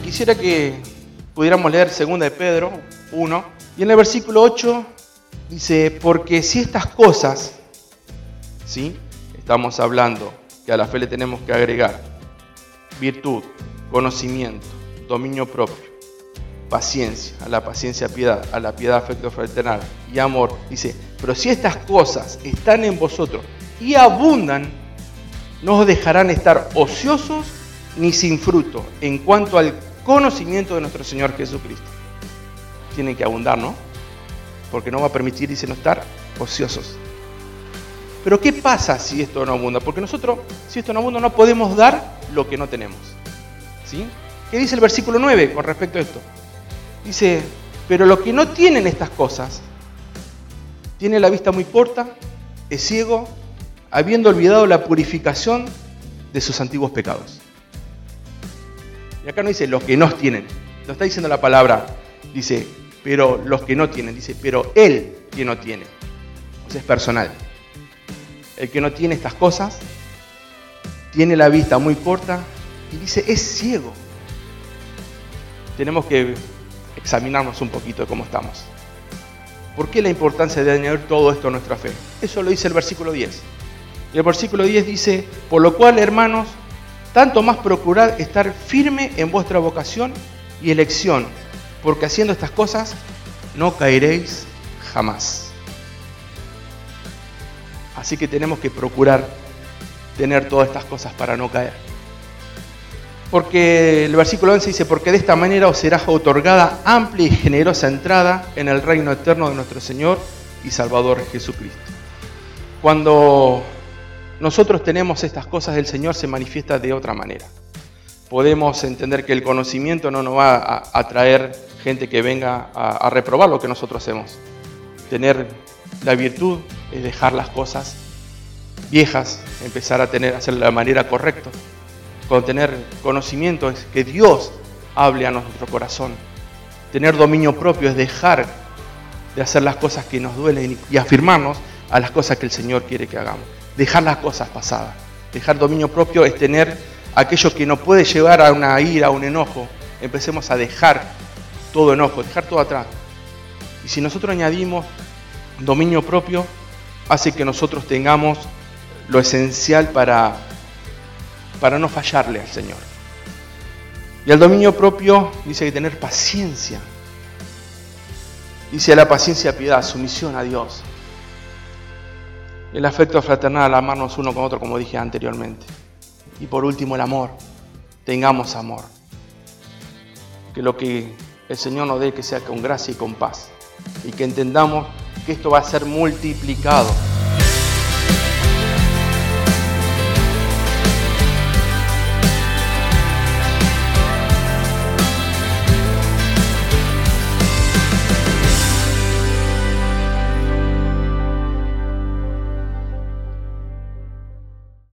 quisiera que pudiéramos leer 2 de Pedro 1, y en el versículo 8 dice, porque si estas cosas, ¿sí? Estamos hablando que a la fe le tenemos que agregar virtud, conocimiento, dominio propio, paciencia, a la paciencia piedad, a la piedad afecto fraternal y amor. Dice, pero si estas cosas están en vosotros y abundan, no os dejarán estar ociosos ni sin fruto en cuanto al conocimiento de nuestro Señor Jesucristo. Tienen que abundar, ¿no? Porque no va a permitir, dice, no estar ociosos. Pero ¿qué pasa si esto no abunda? Porque nosotros, si esto no abunda, no podemos dar lo que no tenemos. ¿Sí? ¿Qué dice el versículo 9 con respecto a esto? Dice, pero los que no tienen estas cosas, tiene la vista muy corta, es ciego, habiendo olvidado la purificación de sus antiguos pecados. Y acá no dice los que no tienen, no está diciendo la palabra, dice, pero los que no tienen, dice, pero él que no tiene. O sea, es personal. El que no tiene estas cosas, tiene la vista muy corta y dice, es ciego. Tenemos que examinarnos un poquito de cómo estamos. ¿Por qué la importancia de añadir todo esto a nuestra fe? Eso lo dice el versículo 10. Y el versículo 10 dice, por lo cual, hermanos, tanto más procurad estar firme en vuestra vocación y elección, porque haciendo estas cosas no caeréis jamás. Así que tenemos que procurar tener todas estas cosas para no caer. Porque el versículo 11 dice, porque de esta manera os será otorgada amplia y generosa entrada en el reino eterno de nuestro Señor y Salvador Jesucristo. Cuando nosotros tenemos estas cosas, el Señor se manifiesta de otra manera. Podemos entender que el conocimiento no nos va a traer gente que venga a reprobar lo que nosotros hacemos. Tener la virtud es dejar las cosas viejas, empezar a hacerlo de la manera correcta. Con tener conocimiento es que Dios hable a nuestro corazón. Tener dominio propio es dejar de hacer las cosas que nos duelen y afirmarnos a las cosas que el Señor quiere que hagamos. Dejar las cosas pasadas. Dejar dominio propio es tener aquello que nos puede llevar a una ira, a un enojo. Empecemos a dejar todo enojo, dejar todo atrás. Y si nosotros añadimos dominio propio, hace que nosotros tengamos lo esencial para no fallarle al Señor. Y el dominio propio dice que tener paciencia. Dice la paciencia piedad, sumisión a Dios. El afecto fraternal, amarnos uno con otro, como dije anteriormente. Y por último el amor. Tengamos amor. Que lo que el Señor nos dé, que sea con gracia y con paz. Y que entendamos que esto va a ser multiplicado